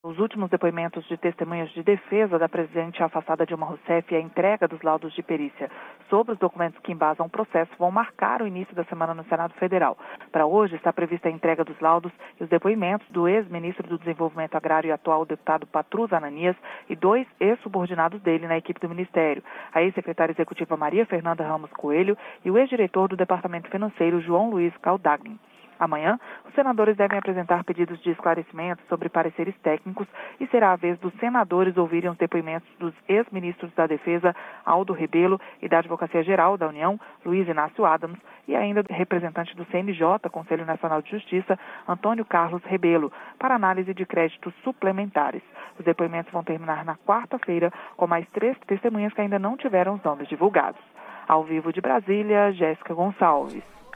Os últimos depoimentos de testemunhas de defesa da presidente afastada Dilma Rousseff e a entrega dos laudos de perícia sobre os documentos que embasam o processo vão marcar o início da semana no Senado Federal. Para hoje está prevista a entrega dos laudos e os depoimentos do ex-ministro do Desenvolvimento Agrário e atual deputado Patrus Ananias e 2 ex-subordinados dele na equipe do Ministério, a ex-secretária executiva Maria Fernanda Ramos Coelho e o ex-diretor do Departamento Financeiro João Luiz Caldagni. Amanhã, os senadores devem apresentar pedidos de esclarecimento sobre pareceres técnicos e será a vez dos senadores ouvirem os depoimentos dos ex-ministros da Defesa, Aldo Rebelo, e da Advocacia Geral da União, Luiz Inácio Adams, e ainda do representante do CNJ, Conselho Nacional de Justiça, Antônio Carlos Rebelo, para análise de créditos suplementares. Os depoimentos vão terminar na quarta-feira, com mais 3 testemunhas que ainda não tiveram os nomes divulgados. Ao vivo de Brasília, Jéssica Gonçalves.